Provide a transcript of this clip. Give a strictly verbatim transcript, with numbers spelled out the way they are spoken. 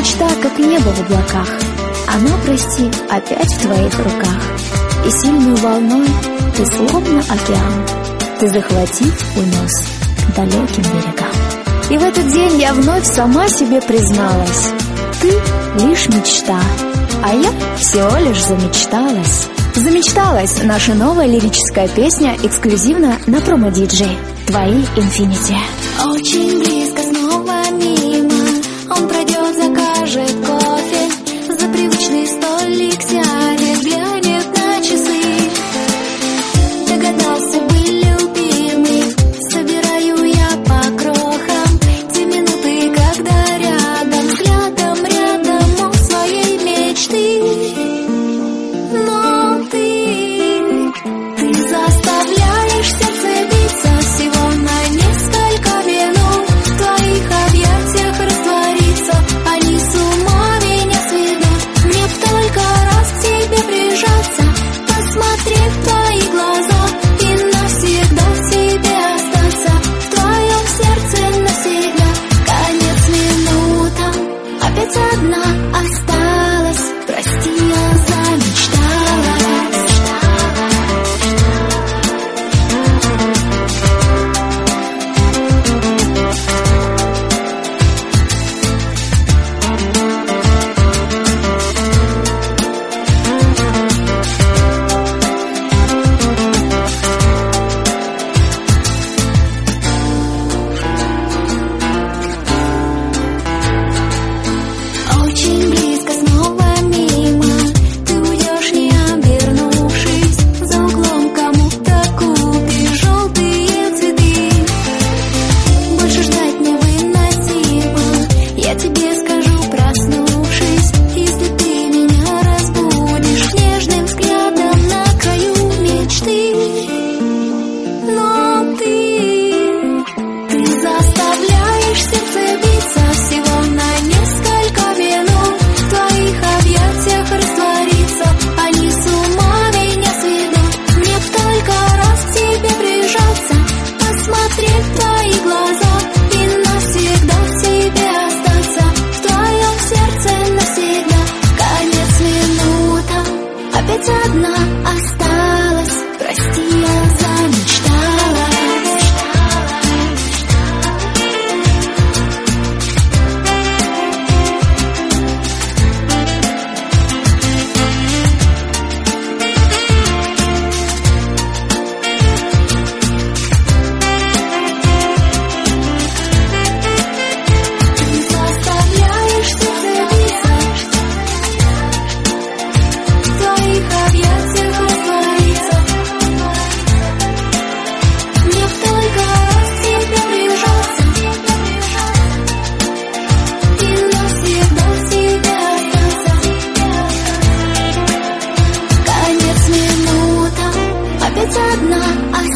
мечта, как небо в облаках. Она, прости, опять в твоих руках. И сильной волной ты словно океан, ты, захватив, унес к далеким берегам. И в этот день я вновь сама себе призналась: ты лишь мечта, а я всего лишь замечталась. Замечталась — наша новая лирическая песня эксклюзивно на промо-диджей. Твои Infinity. Очень близко, снова мимо. Он пройдет, закажет кофе, за привычный столик сядет, глянет на часы. Догадался бы, любимый, собираю я по крохам те минуты, когда рядом, взглядом рядом у своей мечты. Но ты, ты заставляешь сердце биться всего на несколько минут. В твоих объятиях раствориться, они с ума меня сведут. Мне б только раз к тебе прижаться, посмотреть в твои глаза и навсегда в тебе остаться, в твоем сердце навсегда. Конец минутам, опять одна осталась. Прости, я замечталась. Очень близко, снова мимо. Ты уйдешь, не обернувшись. За углом кому-то купишь желтые цветы. Больше ждать невыносимо, я тебе скажу, проснувшись. Если ты меня разбудишь нежным взглядом на краю мечты. Но ты, ты заставляешь сердце биться всего на несколько минут. В твоих объятиях раствориться, они с ума меня сведут. Мне б только раз к тебе прижаться, посмотреть в твои глаза и навсегда в тебе остаться, в твоем сердце навсегда. Конец минутам, опять одна осталась. Прости, я замечталась. Ты заставляешь сердце биться, в твоих объятиях раствориться. Мне б только раз к тебе прижаться и навсегда в тебе остаться. Конец минутам, опять одна осталась.